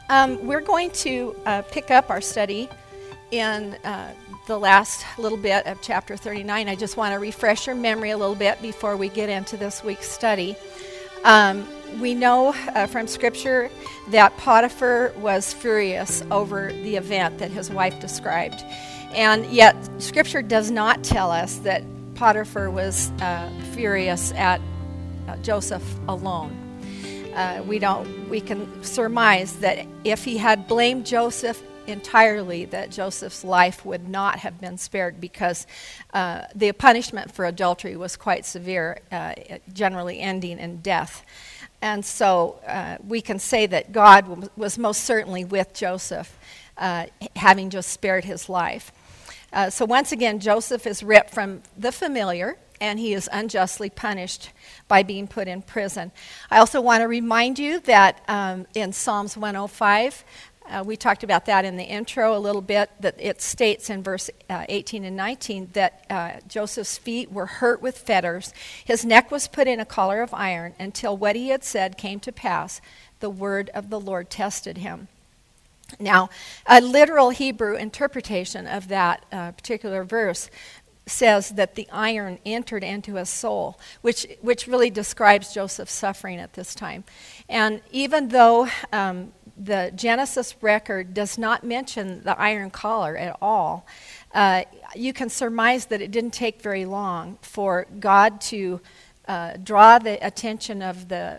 We're going to pick up our study in the last little bit of chapter 39. I just want to refresh your memory a little bit before we get into this week's study. We know from Scripture that Potiphar was furious over the event that his wife described. And yet, Scripture does not tell us that Potiphar was furious at Joseph alone. We can surmise that if he had blamed Joseph entirely, that Joseph's life would not have been spared, because the punishment for adultery was quite severe, generally ending in death. And so we can say that God was most certainly with Joseph, having just spared his life. So once again, Joseph is ripped from the familiar, and he is unjustly punished by being put in prison. I also want to remind you that in Psalms 105, we talked about that in the intro a little bit, that it states in verse 18 and 19 that Joseph's feet were hurt with fetters, his neck was put in a collar of iron, until what he had said came to pass. The word of the Lord tested him. Now, a literal Hebrew interpretation of that particular verse says that the iron entered into his soul, which really describes Joseph's suffering at this time. And even though the Genesis record does not mention the iron collar at all, you can surmise that it didn't take very long for God to draw the attention of the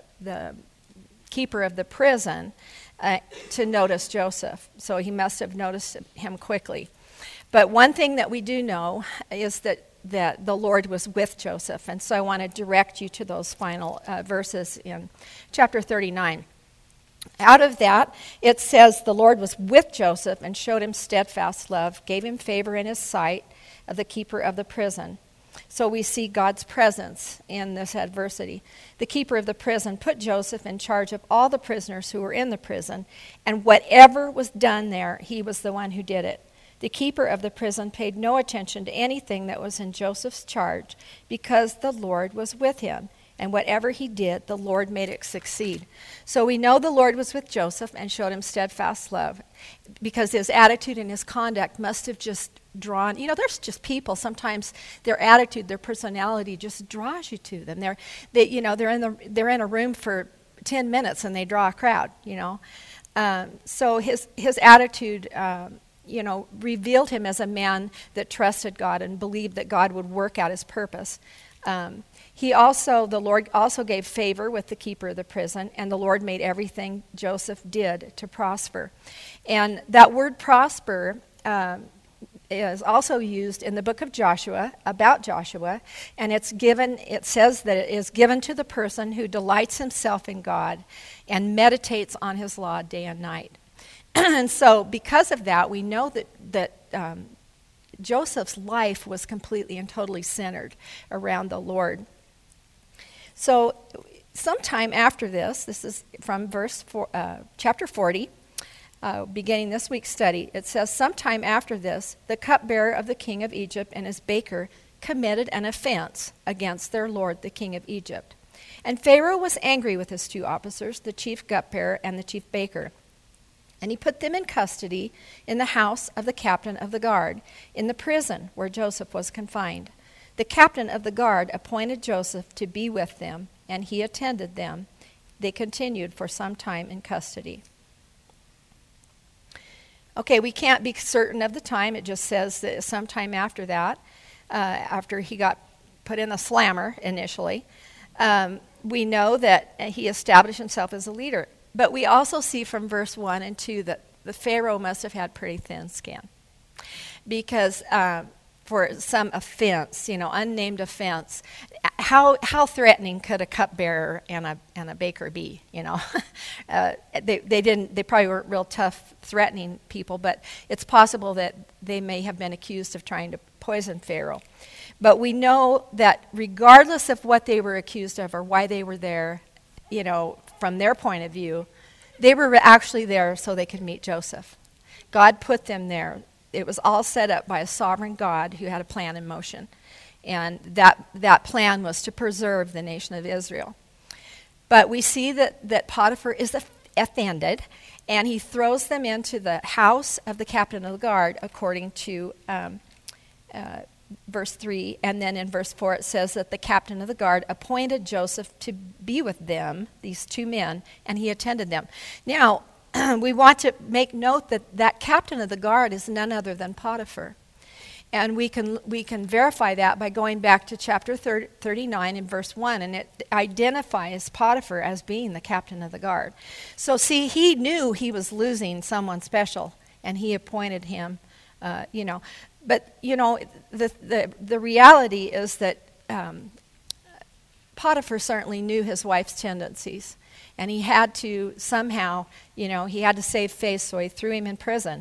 keeper of the prison to notice Joseph. So he must have noticed him quickly. But one thing that we do know is that the Lord was with Joseph. And so I want to direct you to those final verses in chapter 39. Out of that, it says, the Lord was with Joseph and showed him steadfast love, gave him favor in his sight of the keeper of the prison. So we see God's presence in this adversity. The keeper of the prison put Joseph in charge of all the prisoners who were in the prison, and whatever was done there, he was the one who did it. The keeper of the prison paid no attention to anything that was in Joseph's charge, because the Lord was with him. And whatever he did, the Lord made it succeed. So we know the Lord was with Joseph and showed him steadfast love, because his attitude and his conduct must have just drawn. There's just people, sometimes their attitude, their personality just draws you to them. They're in a room for 10 minutes and they draw a crowd, So his attitude revealed him as a man that trusted God and believed that God would work out his purpose. The Lord also gave favor with the keeper of the prison, and the Lord made everything Joseph did to prosper. And that word prosper is also used in the book of Joshua, about Joshua, and it says that it is given to the person who delights himself in God and meditates on his law day and night. And so because of that, we know that Joseph's life was completely and totally centered around the Lord. So sometime after this is from chapter 40, beginning this week's study, it says, sometime after this, the cupbearer of the king of Egypt and his baker committed an offense against their lord, the king of Egypt. And Pharaoh was angry with his two officers, the chief cupbearer and the chief baker. And he put them in custody in the house of the captain of the guard, in the prison where Joseph was confined. The captain of the guard appointed Joseph to be with them, and he attended them. They continued for some time in custody. Okay, we can't be certain of the time. It just says that sometime after that, after he got put in the slammer initially, we know that he established himself as a leader. But we also see from verse 1 and 2 that the Pharaoh must have had pretty thin skin, because for some offense, unnamed offense, how threatening could a cupbearer and a baker be? They probably weren't real tough, threatening people, but it's possible that they may have been accused of trying to poison Pharaoh. But we know that regardless of what they were accused of or why they were there, from their point of view, they were actually there so they could meet Joseph. God put them there. It was all set up by a sovereign God who had a plan in motion. And that plan was to preserve the nation of Israel. But we see that Potiphar is offended, and he throws them into the house of the captain of the guard, according to verse 3. And then in verse 4 it says that the captain of the guard appointed Joseph to be with them, these two men, and he attended them. Now, we want to make note that that captain of the guard is none other than Potiphar. And we can verify that by going back to chapter 39 in verse 1, and it identifies Potiphar as being the captain of the guard. So see, he knew he was losing someone special, and he appointed him, But, the reality is that Potiphar certainly knew his wife's tendencies, and he had to somehow, he had to save face, so he threw him in prison.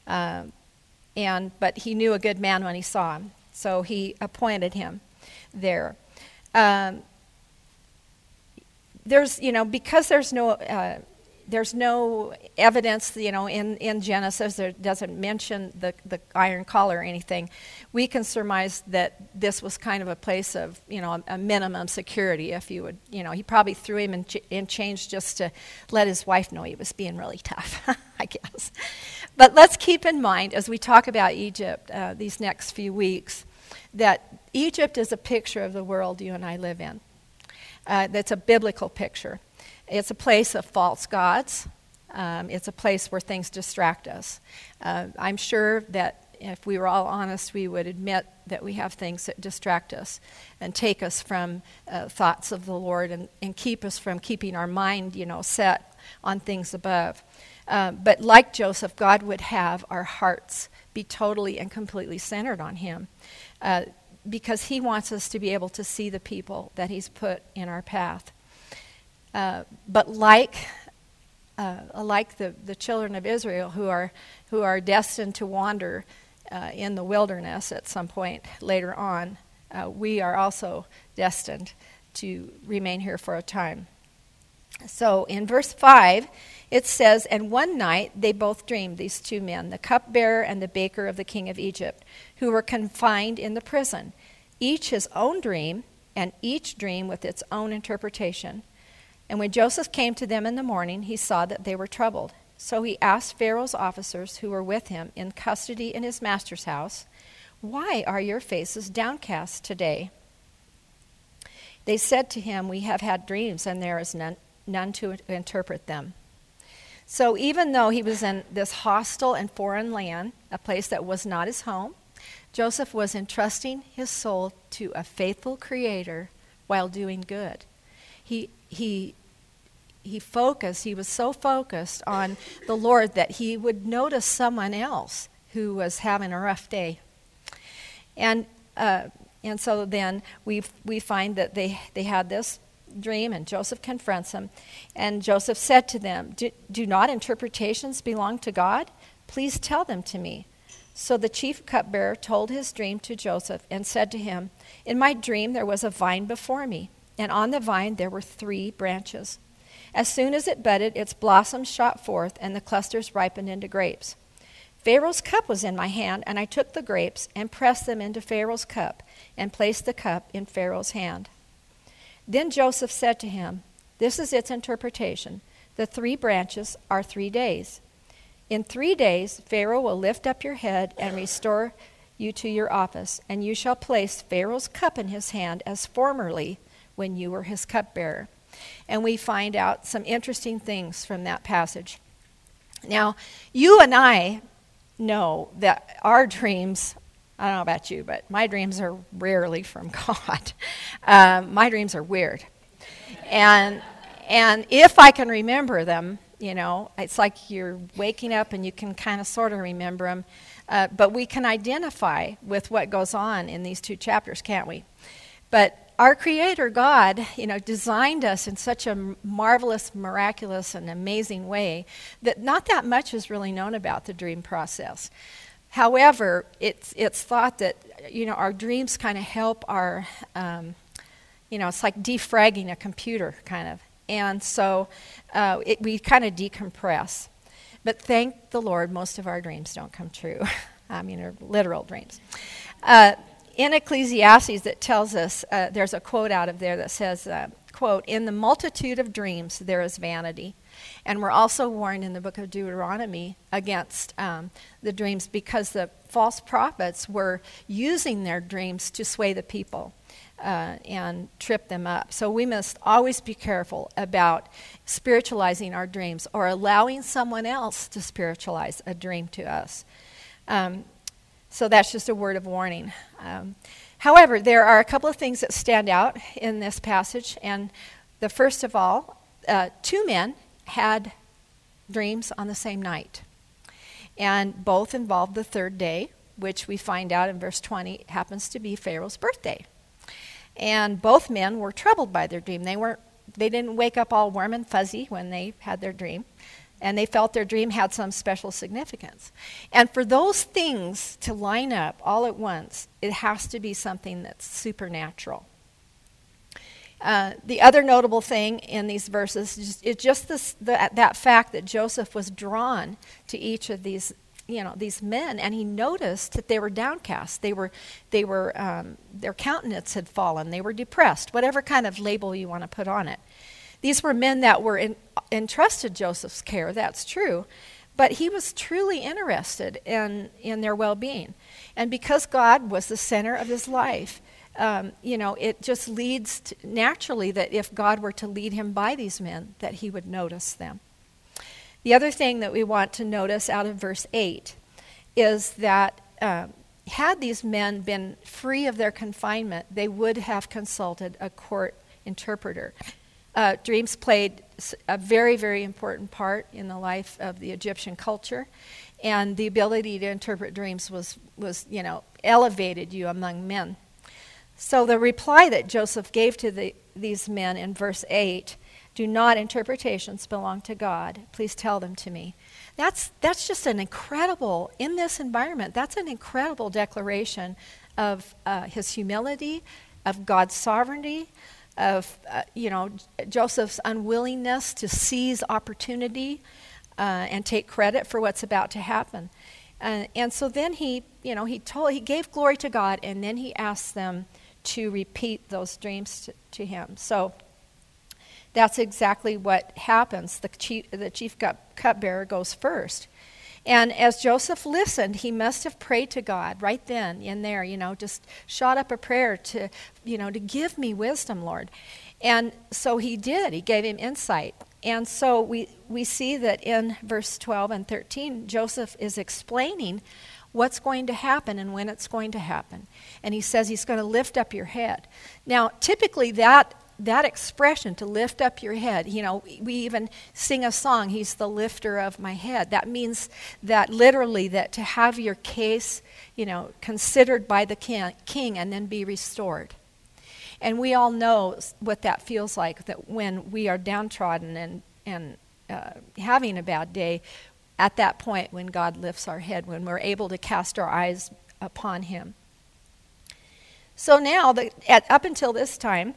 But he knew a good man when he saw him, so he appointed him there. Because there's no evidence, in Genesis, that doesn't mention the iron collar or anything. We can surmise that this was kind of a place of, a minimum security, if you would. He probably threw him in chains just to let his wife know he was being really tough, I guess. But let's keep in mind, as we talk about Egypt these next few weeks, that Egypt is a picture of the world you and I live in. That's a biblical picture. It's a place of false gods. It's a place where things distract us. I'm sure that if we were all honest, we would admit that we have things that distract us and take us from thoughts of the Lord and keep us from keeping our mind, set on things above. But like Joseph, God would have our hearts be totally and completely centered on Him, because He wants us to be able to see the people that He's put in our path. But like the children of Israel who are destined to wander in the wilderness at some point later on, we are also destined to remain here for a time. So in verse 5, it says, "And one night they both dreamed, these two men, the cupbearer and the baker of the king of Egypt, who were confined in the prison, each his own dream, and each dream with its own interpretation. And when Joseph came to them in the morning, he saw that they were troubled. So he asked Pharaoh's officers who were with him in custody in his master's house, 'Why are your faces downcast today?' They said to him, 'We have had dreams, and there is none to interpret them.'" So even though he was in this hostile and foreign land, a place that was not his home, Joseph was entrusting his soul to a faithful Creator while doing good. He was so focused on the Lord that he would notice someone else who was having a rough day. And so then we find that they had this dream, and Joseph confronts them. And Joseph said to them, do not interpretations belong to God? Please tell them to me. So the chief cupbearer told his dream to Joseph and said to him, "In my dream there was a vine before me, and on the vine there were 3 branches. As soon as it budded, its blossoms shot forth, and the clusters ripened into grapes. Pharaoh's cup was in my hand, and I took the grapes and pressed them into Pharaoh's cup and placed the cup in Pharaoh's hand." Then Joseph said to him, "This is its interpretation. The 3 branches are 3 days. In 3 days Pharaoh will lift up your head and restore you to your office, and you shall place Pharaoh's cup in his hand as formerly when you were his cupbearer." And we find out some interesting things from that passage. Now, you and I know that our dreams, I don't know about you, but my dreams are rarely from God. My dreams are weird. And if I can remember them, it's like you're waking up and you can kind of sort of remember them. But we can identify with what goes on in these 2 chapters, can't we? But our Creator God, designed us in such a marvelous, miraculous, and amazing way that not that much is really known about the dream process. However, it's thought that, our dreams kind of help our, it's like defragging a computer, kind of. And so we kind of decompress. But thank the Lord, most of our dreams don't come true. They're literal dreams. In Ecclesiastes, it tells us, there's a quote out of there that says, quote, "In the multitude of dreams there is vanity, And we're also warned in the book of Deuteronomy against the dreams, because the false prophets were using their dreams to sway the people and trip them up. So we must always be careful about spiritualizing our dreams or allowing someone else to spiritualize a dream to us. So that's just a word of warning. However, there are a couple of things that stand out in this passage. And the first of all, 2 men had dreams on the same night. And both involved the 3rd day, which we find out in verse 20 happens to be Pharaoh's birthday. And both men were troubled by their dream. They didn't wake up all warm and fuzzy when they had their dream. And they felt their dream had some special significance. And for those things to line up all at once, it has to be something that's supernatural. The other notable thing in these verses is just that fact that Joseph was drawn to each of these men, and he noticed that they were downcast. They were their countenance had fallen. They were depressed, whatever kind of label you want to put on it. These were men that were entrusted Joseph's care, that's true, but he was truly interested in their well-being. And because God was the center of his life, it just leads naturally that if God were to lead him by these men, that he would notice them. The other thing that we want to notice out of verse 8 is that had these men been free of their confinement, they would have consulted a court interpreter. Dreams played a very, very important part in the life of the Egyptian culture, and the ability to interpret dreams was elevated you among men. So the reply that Joseph gave to these men in verse 8, "Do not interpretations belong to God? Please tell them to me." That's just an incredible, in this environment, that's an incredible declaration of his humility, of God's sovereignty, of Joseph's unwillingness to seize opportunity and take credit for what's about to happen. And so then he gave glory to God, and then he asked them to repeat those dreams to him. So that's exactly what happens. The chief cupbearer goes first. And as Joseph listened, he must have prayed to God right then and there, just shot up a prayer to give me wisdom, Lord. And so he did. He gave him insight. And so we see that in verse 12 and 13, Joseph is explaining what's going to happen and when it's going to happen. And he says he's going to lift up your head. Now, typically that expression, to lift up your head, we even sing a song, "He's the lifter of my head." That means that literally that to have your case, considered by the king and then be restored. And we all know what that feels like, that when we are downtrodden and having a bad day, at that point when God lifts our head, when we're able to cast our eyes upon him. So now, up until this time,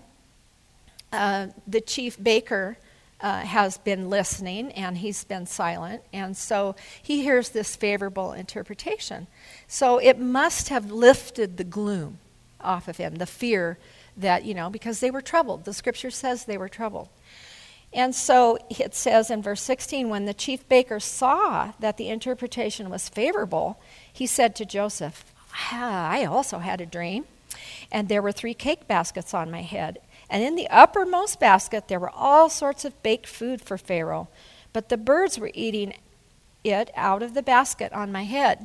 the chief baker has been listening, and he's been silent, and so he hears this favorable interpretation. So it must have lifted the gloom off of him, the fear that, because they were troubled. The scripture says they were troubled. And so it says in verse 16, when the chief baker saw that the interpretation was favorable, he said to Joseph, "I also had a dream, and there were 3 cake baskets on my head. And in the uppermost basket there were all sorts of baked food for Pharaoh, but the birds were eating it out of the basket on my head."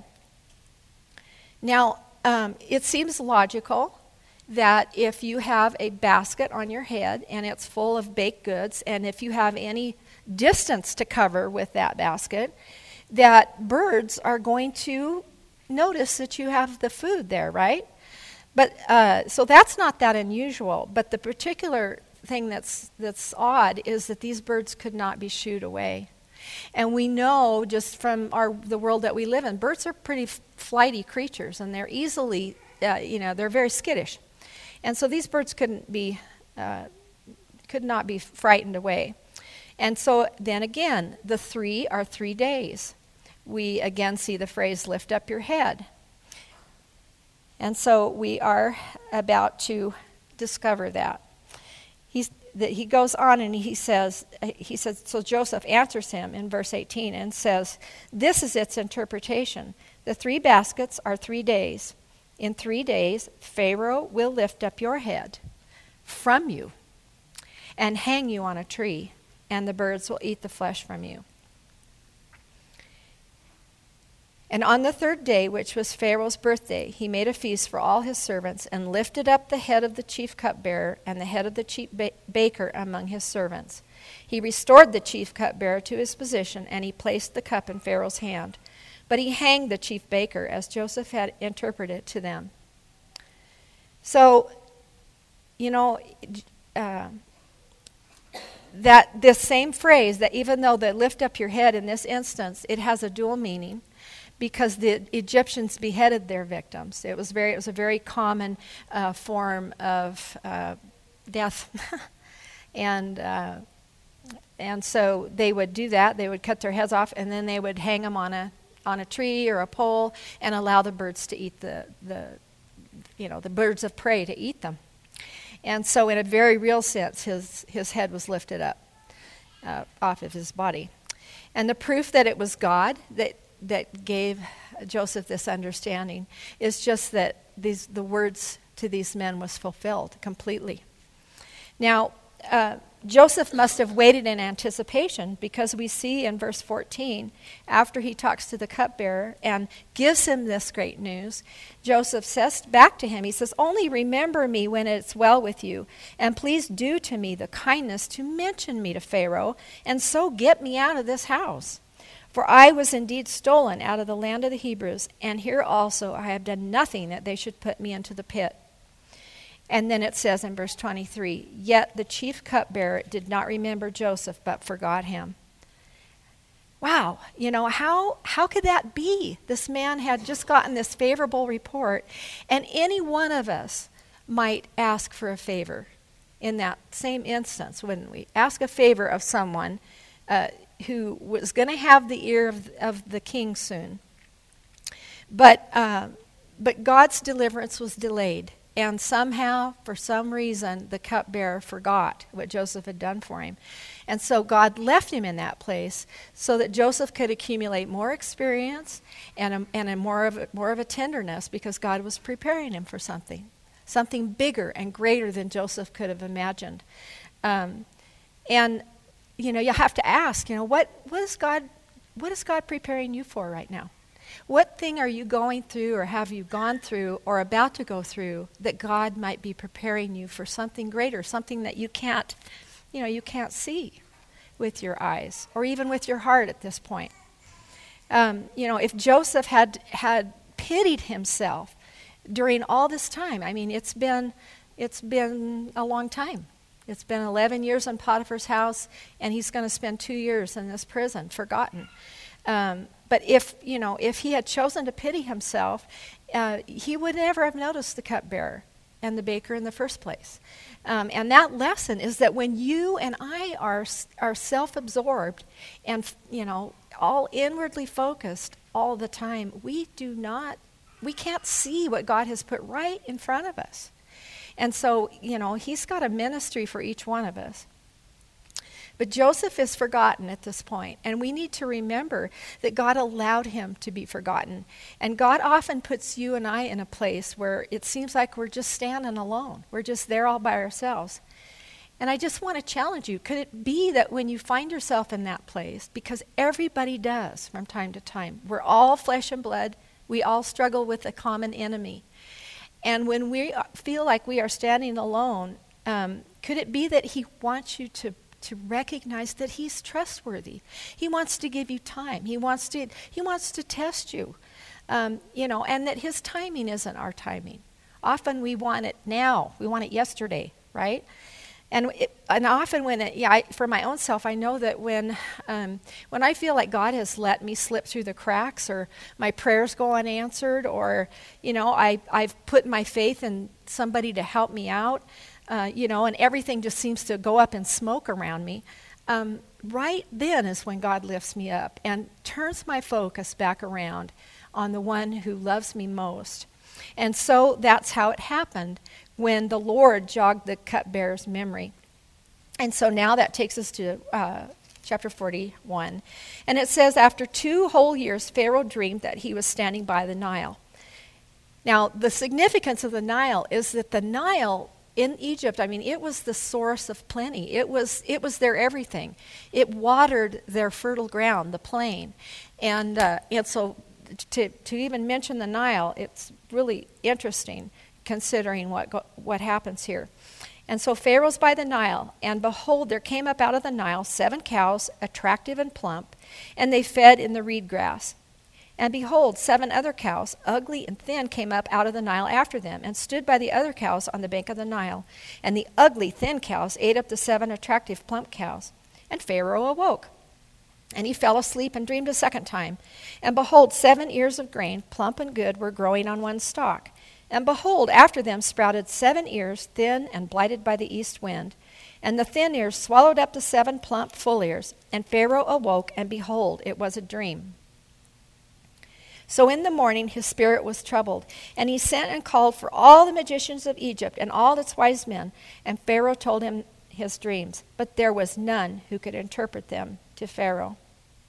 Now, it seems logical that if you have a basket on your head and it's full of baked goods, and if you have any distance to cover with that basket, that birds are going to notice that you have the food there, right? But so that's not that unusual. But the particular thing that's odd is that these birds could not be shooed away. And we know just from the world that we live in, birds are pretty flighty creatures, and they're easily, they're very skittish. And so these birds could not be frightened away. And so then again, the 3 are 3 days. We again see the phrase, "lift up your head." And so we are about to discover that. that he goes on and he says, so Joseph answers him in verse 18 and says, this is its interpretation. The 3 baskets are 3 days. In 3 days, Pharaoh will lift up your head from you and hang you on a tree, and the birds will eat the flesh from you. And on the 3rd day, which was Pharaoh's birthday, he made a feast for all his servants and lifted up the head of the chief cupbearer and the head of the chief baker among his servants. He restored the chief cupbearer to his position, and he placed the cup in Pharaoh's hand. But he hanged the chief baker, as Joseph had interpreted to them. So, that this same phrase, that even though they lift up your head in this instance, it has a dual meaning, because the Egyptians beheaded their victims. It was a very common form of death, and so they would do that. They would cut their heads off, and then they would hang them on a tree or a pole, and allow the birds to eat the birds of prey to eat them. And so, in a very real sense, his head was lifted up off of his body, and the proof that it was God that gave Joseph this understanding is just that the words to these men was fulfilled completely. Now, Joseph must have waited in anticipation, because we see in verse 14, after he talks to the cupbearer and gives him this great news, Joseph says back to him, he says, only remember me when it's well with you, and please do to me the kindness to mention me to Pharaoh, and so get me out of this house. For I was indeed stolen out of the land of the Hebrews, and here also I have done nothing that they should put me into the pit. And then it says in verse 23, yet the chief cupbearer did not remember Joseph, but forgot him. Wow, how could that be? This man had just gotten this favorable report, and any one of us might ask for a favor in that same instance. When we ask a favor of someone who was going to have the ear of the king soon. But God's deliverance was delayed. And somehow, for some reason, the cupbearer forgot what Joseph had done for him. And so God left him in that place so that Joseph could accumulate more experience and more of a tenderness, because God was preparing him for something bigger and greater than Joseph could have imagined. You have to ask, what is God preparing you for right now? What thing are you going through, or have you gone through, or about to go through, that God might be preparing you for something greater, something that you can't see with your eyes, or even with your heart at this point? If Joseph had pitied himself during all this time, it's been a long time. It's been 11 years in Potiphar's house, and he's going to spend 2 years in this prison, forgotten. But if he had chosen to pity himself, he would never have noticed the cupbearer and the baker in the first place. And that lesson is that when you and I are self-absorbed and all inwardly focused all the time, we can't see what God has put right in front of us. And so, he's got a ministry for each one of us. But Joseph is forgotten at this point, and we need to remember that God allowed him to be forgotten. And God often puts you and I in a place where it seems like we're just standing alone. We're just there all by ourselves. And I just want to challenge you, could it be that when you find yourself in that place, because everybody does from time to time, we're all flesh and blood, we all struggle with a common enemy. And when we feel like we are standing alone, could it be that he wants you to recognize that he's trustworthy? He wants to give you time. He wants to test you, and that his timing isn't our timing. Often we want it now. We want it yesterday, right? And often for my own self, I know that when I feel like God has let me slip through the cracks, or my prayers go unanswered, or I've put my faith in somebody to help me out, and everything just seems to go up in smoke around me. Right then is when God lifts me up and turns my focus back around on the one who loves me most. And so that's how it happened when the Lord jogged the cupbearer's memory. And so now that takes us to chapter 41. And it says, after 2 whole years, Pharaoh dreamed that he was standing by the Nile. Now, the significance of the Nile is that the Nile in Egypt, I mean, it was the source of plenty. It was their everything. It watered their fertile ground, the plain. And so to even mention the Nile, it's really interesting considering what happens here. And so Pharaoh's by the Nile, and behold, there came up out of the Nile 7 cows, attractive and plump, and they fed in the reed grass. And behold, 7 other cows, ugly and thin, came up out of the Nile after them, and stood by the other cows on the bank of the Nile. And the ugly, thin cows ate up the 7 attractive, plump cows. And Pharaoh awoke, and he fell asleep and dreamed a second time. And behold, 7 ears of grain, plump and good, were growing on one stalk. And behold, after them sprouted 7 ears, thin and blighted by the east wind. And the thin ears swallowed up the 7 plump, full ears. And Pharaoh awoke, and behold, it was a dream. So in the morning his spirit was troubled, and he sent and called for all the magicians of Egypt and all its wise men. And Pharaoh told him his dreams, but there was none who could interpret them to Pharaoh.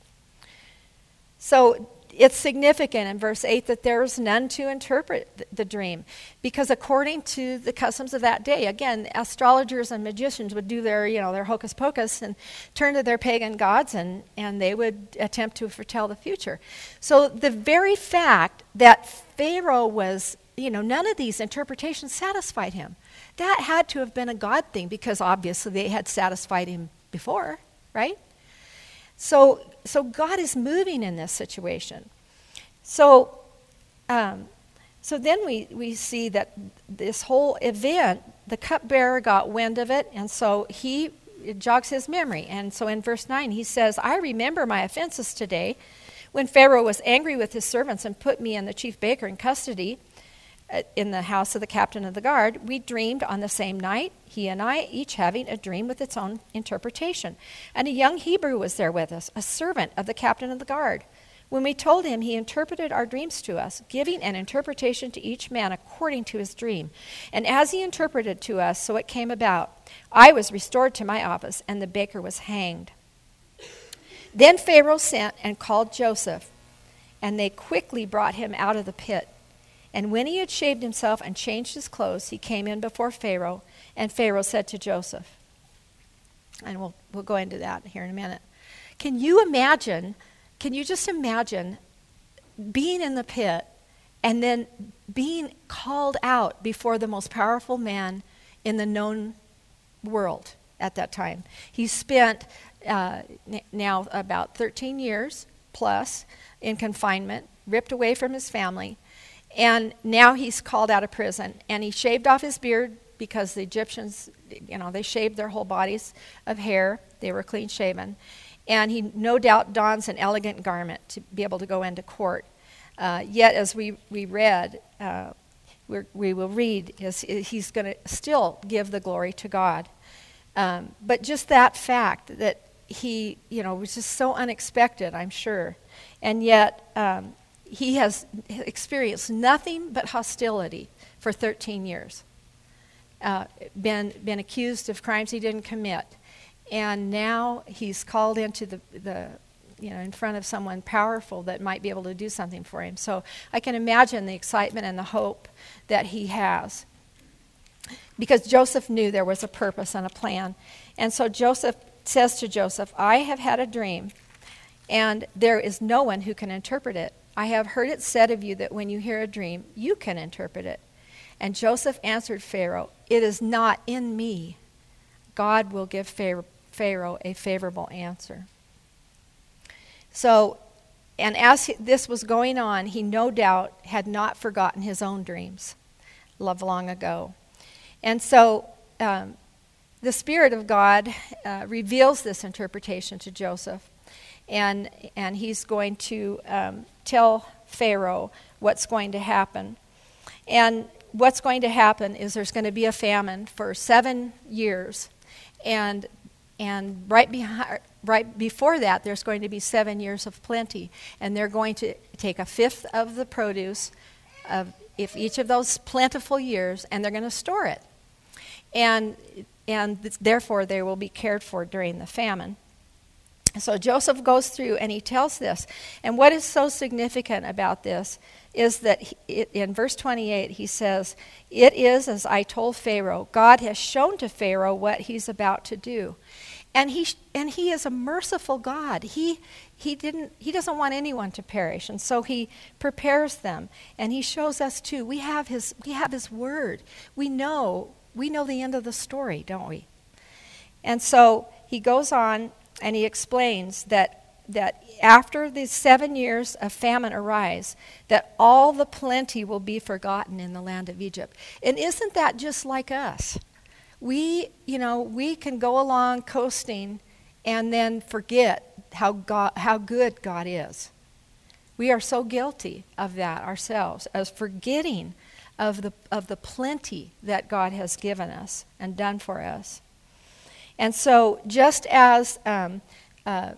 So it's significant in verse 8 that there was none to interpret the dream, because according to the customs of that day, again, astrologers and magicians would do their hocus pocus and turn to their pagan gods, and they would attempt to foretell the future. So the very fact that Pharaoh was, none of these interpretations satisfied him, that had to have been a God thing, because obviously they had satisfied him before, right? So God is moving in this situation. So then we see that this whole event, the cupbearer got wind of it, and so it jogs his memory. And so in verse 9 he says, I remember my offenses today, when Pharaoh was angry with his servants and put me and the chief baker in custody in the house of the captain of the guard. We dreamed on the same night, he and I, each having a dream with its own interpretation. And a young Hebrew was there with us, a servant of the captain of the guard. When we told him, he interpreted our dreams to us, giving an interpretation to each man according to his dream. And as he interpreted to us, so it came about. I was restored to my office, and the baker was hanged. Then Pharaoh sent and called Joseph, and they quickly brought him out of the pit. And when he had shaved himself and changed his clothes, he came in before Pharaoh, and Pharaoh said to Joseph, and we'll go into that here in a minute. Can you just imagine being in the pit and then being called out before the most powerful man in the known world at that time? He spent now about 13 years plus in confinement, ripped away from his family. And now he's called out of prison, and he shaved off his beard because the Egyptians, they shaved their whole bodies of hair. They were clean shaven. And he no doubt dons an elegant garment to be able to go into court. Yet, as we read, we will read, he's going to still give the glory to God. But just that fact that he, was just so unexpected, I'm sure. And yet, he has experienced nothing but hostility for 13 years. Been accused of crimes he didn't commit. And now he's called into the in front of someone powerful that might be able to do something for him. So I can imagine the excitement and the hope that he has. Because Joseph knew there was a purpose and a plan. And so Joseph says to Joseph, I have had a dream, and there is no one who can interpret it. I have heard it said of you that when you hear a dream, you can interpret it. And Joseph answered Pharaoh, it is not in me. God will give Pharaoh a favorable answer. So, and as this was going on, he no doubt had not forgotten his own dreams long ago. And so the Spirit of God reveals this interpretation to Joseph. And he's going to tell Pharaoh what's going to happen. And what's going to happen is there's going to be a famine for 7 years. And right before that, there's going to be 7 years of plenty. And they're going to take 1/5 of the produce of each of those plentiful years, and they're going to store it. And therefore they will be cared for during the famine. So Joseph goes through and he tells this. And what is so significant about this is that in verse 28 he says, "It is as I told Pharaoh. God has shown to Pharaoh what he's about to do." And he is a merciful God. He doesn't want anyone to perish, and so he prepares them. And he shows us too. We have his word. We know the end of the story, don't we? And so he goes on and he explains that after these 7 years of famine arise, that all the plenty will be forgotten in the land of Egypt. And isn't that just like us? We can go along coasting and then forget how good God is. We are so guilty of that ourselves, as forgetting of the plenty that God has given us and done for us. And so, just as the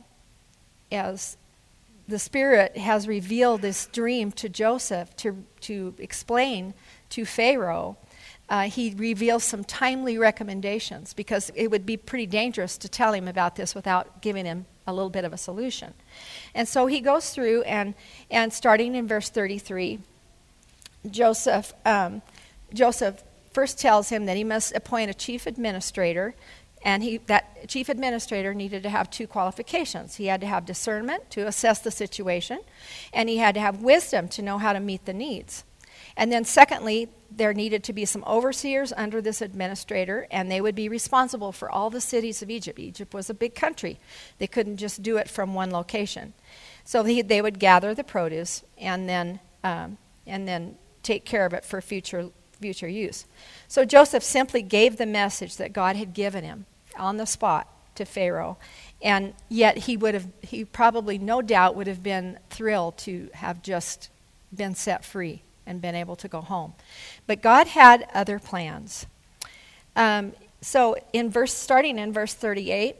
Spirit has revealed this dream to Joseph to explain to Pharaoh, he reveals some timely recommendations, because it would be pretty dangerous to tell him about this without giving him a little bit of a solution. And so he goes through, and starting in verse 33, Joseph first tells him that he must appoint a chief administrator, and that chief administrator needed to have 2 qualifications. He had to have discernment to assess the situation, and he had to have wisdom to know how to meet the needs. And then secondly, there needed to be some overseers under this administrator, and they would be responsible for all the cities of Egypt. Egypt was a big country. They couldn't just do it from one location. So they would gather the produce and then take care of it for future use. So Joseph simply gave the message that God had given him on the spot to Pharaoh, and yet he probably, no doubt, would have been thrilled to have just been set free and been able to go home. But God had other plans. So starting in verse 38,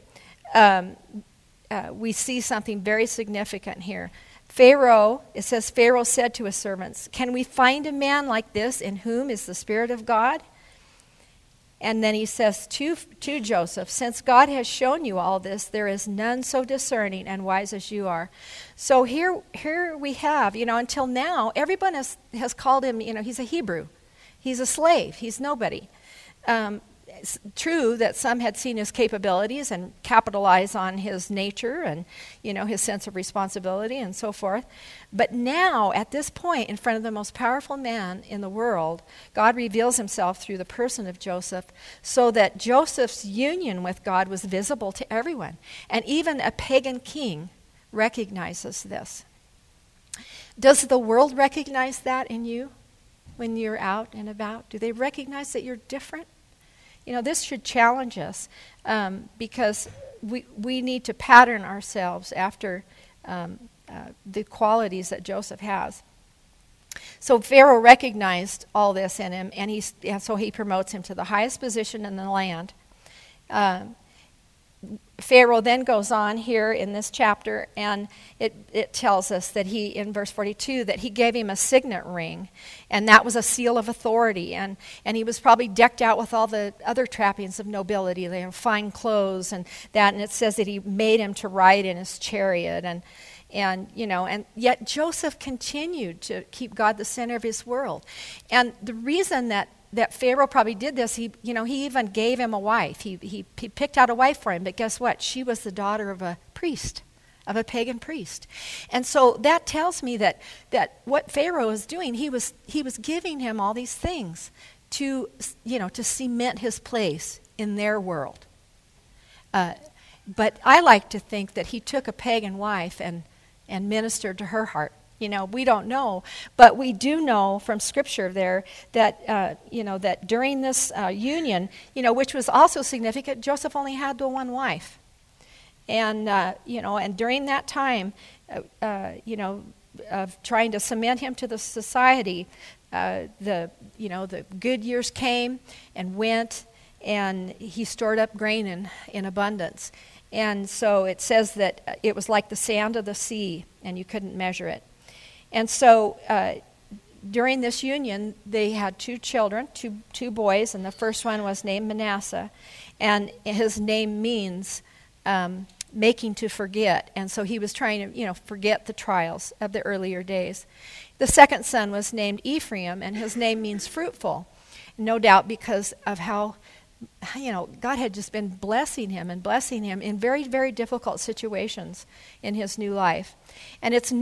we see something very significant here. It says, Pharaoh said to his servants, "Can we find a man like this in whom is the Spirit of God?" And then he says to Joseph, "Since God has shown you all this, there is none so discerning and wise as you are." So here we have, until now, everyone has called him, he's a Hebrew. He's a slave. He's nobody. It's true that some had seen his capabilities and capitalized on his nature and, his sense of responsibility and so forth. But now, at this point, in front of the most powerful man in the world, God reveals himself through the person of Joseph, so that Joseph's union with God was visible to everyone. And even a pagan king recognizes this. Does the world recognize that in you when you're out and about? Do they recognize that you're different? This should challenge us, because we need to pattern ourselves after the qualities that Joseph has. So Pharaoh recognized all this in him, and so he promotes him to the highest position in the land. Pharaoh then goes on here in this chapter, and it tells us that in verse 42, that he gave him a signet ring, and that was a seal of authority, and he was probably decked out with all the other trappings of nobility, fine clothes and that, and it says that he made him to ride in his chariot, and yet Joseph continued to keep God the center of his world. And the reason that Pharaoh probably did this, he even gave him a wife. He picked out a wife for him, but guess what? She was the daughter of a priest, of a pagan priest. And so that tells me that what Pharaoh was doing, he was giving him all these things to cement his place in their world. But I like to think that he took a pagan wife and ministered to her heart. We don't know, but we do know from Scripture there that that during this union, which was also significant, Joseph only had the one wife, and and during that time, of trying to cement him to the society, the good years came and went, and he stored up grain in abundance, and so it says that it was like the sand of the sea, and you couldn't measure it. And so during this union, they had 2 children, two boys, and the first one was named Manasseh. And his name means making to forget. And so he was trying to, forget the trials of the earlier days. The second son was named Ephraim, and his name means fruitful. No doubt because of how, God had just been blessing him in very, very difficult situations in his new life. And it's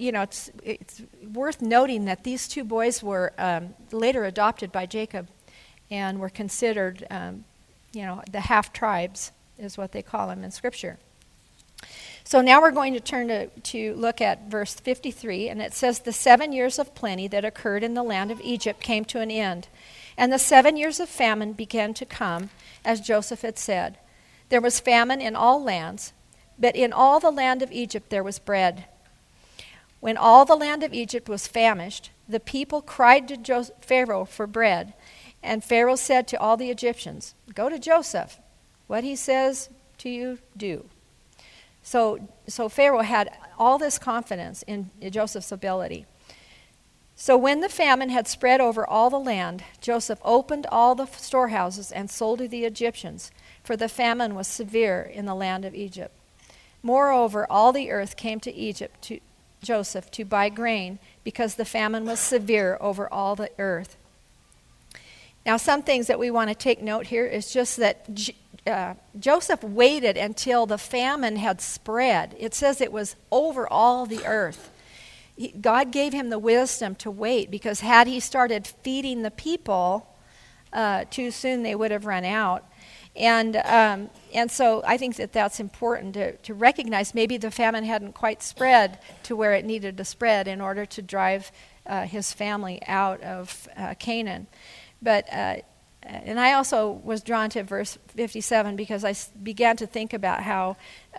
worth noting that these two boys were later adopted by Jacob and were considered, the half tribes is what they call them in Scripture. So now we're going to turn to look at verse 53, and it says, "The 7 years of plenty that occurred in the land of Egypt came to an end, and the 7 years of famine began to come, as Joseph had said. There was famine in all lands, but in all the land of Egypt there was bread. When all the land of Egypt was famished, the people cried to Pharaoh for bread, and Pharaoh said to all the Egyptians, 'Go to Joseph. What he says to you, do.'" So Pharaoh had all this confidence in Joseph's ability. So when the famine had spread over all the land, Joseph opened all the storehouses and sold to the Egyptians, for the famine was severe in the land of Egypt. Moreover, all the earth came to Egypt to Joseph to buy grain, because the famine was severe over all the earth. Now, some things that we want to take note here is just that Joseph waited until the famine had spread. It says it was over all the earth. God gave him the wisdom to wait, because had he started feeding the people too soon, they would have run out. And so I think that that's important to recognize. Maybe the famine hadn't quite spread to where it needed to spread in order to drive his family out of Canaan. But and I also was drawn to verse 57 because I began to think about how,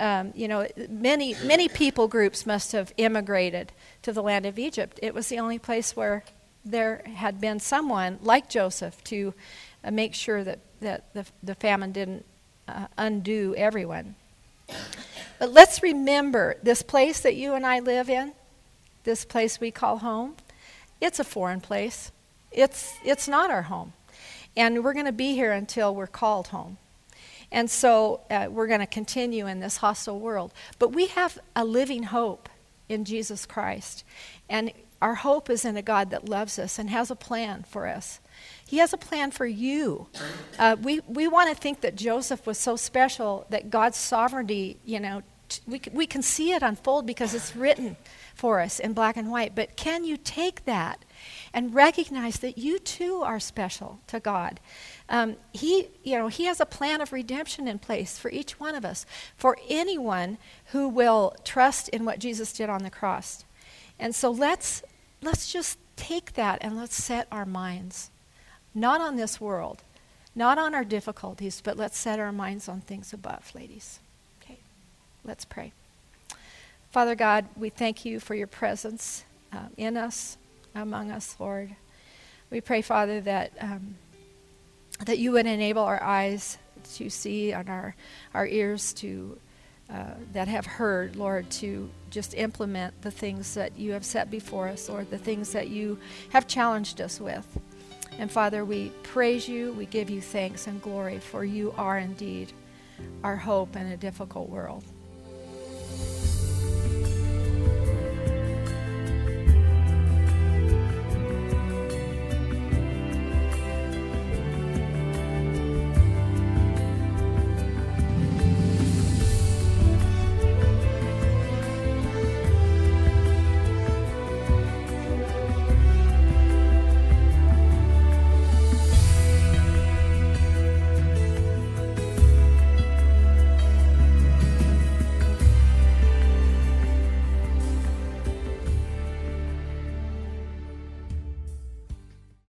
many people groups must have immigrated to the land of Egypt. It was the only place where there had been someone like Joseph to make sure that the famine didn't undo everyone. But let's remember, this place that you and I live in, this place we call home, it's a foreign place. It's not our home. And we're going to be here until we're called home. And so we're going to continue in this hostile world. But we have a living hope in Jesus Christ. And our hope is in a God that loves us and has a plan for us. He has a plan for you. We want to think that Joseph was so special that God's sovereignty, we can see it unfold because it's written for us in black and white. But can you take that and recognize that you too are special to God? He has a plan of redemption in place for each one of us, for anyone who will trust in what Jesus did on the cross. And so let's just take that and let's set our minds, not on this world, not on our difficulties, but let's set our minds on things above, ladies. Okay, let's pray. Father God, we thank you for your presence in us, among us, Lord. We pray, Father, that you would enable our eyes to see and our ears to that have heard, Lord, to just implement the things that you have set before us, Lord, the things that you have challenged us with. And Father, we praise you, we give you thanks and glory, for you are indeed our hope in a difficult world.